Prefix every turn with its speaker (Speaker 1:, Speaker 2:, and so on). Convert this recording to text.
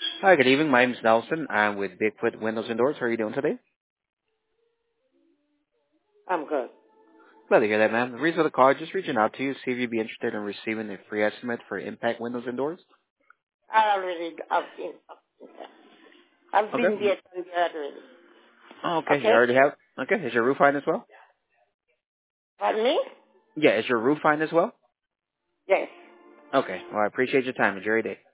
Speaker 1: Hi, good evening. My name is Nelson. I'm with Bigfoot Windows and Doors. How are you doing today?
Speaker 2: I'm good.
Speaker 1: Glad to hear that, ma'am. The reason for the call, just reaching out to you, see if you'd be interested in receiving a free estimate for Impact Windows and Doors.
Speaker 2: I've
Speaker 1: Okay.
Speaker 2: been there and there already.
Speaker 1: Oh, okay. You
Speaker 2: Okay?
Speaker 1: already have. Okay. Is your roof fine as well?
Speaker 2: Pardon me?
Speaker 1: Yeah. Is your roof fine as well?
Speaker 2: Yes.
Speaker 1: Okay. Well, I appreciate your time. Enjoy your day.